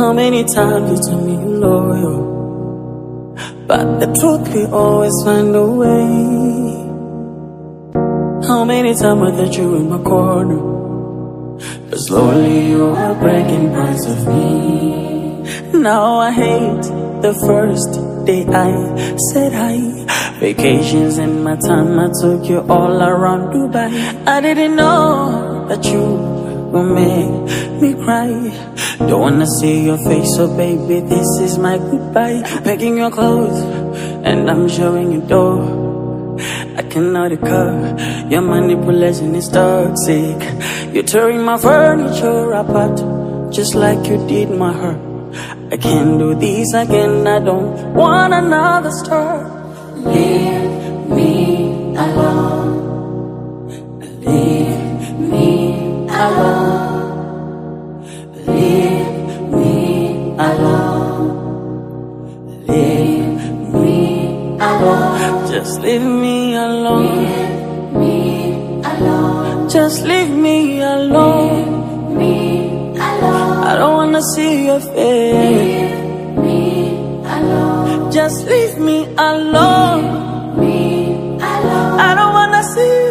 How many times you told me you're loyal, but the truth we always find a way. How many times I thought you in my corner, but slowly you were breaking parts of me. Now I hate the first day I said hi. Vacations in my time, I took you all around Dubai. I didn't know that you will make me cry. Don't wanna see your face, so baby, this is my goodbye. Packing your clothes, and I'm showing you door. I cannot occur, your manipulation is toxic. You're tearing my furniture apart, just like you did my heart. I can't do this again, I don't want another start. Leave me alone. Leave me alone. Leave me alone. Leave me alone. Just leave me alone. Leave me alone. Just leave me alone. Leave me alone. I don't wanna see your face. Leave me alone. Just leave me alone. Leave me alone. I don't wanna see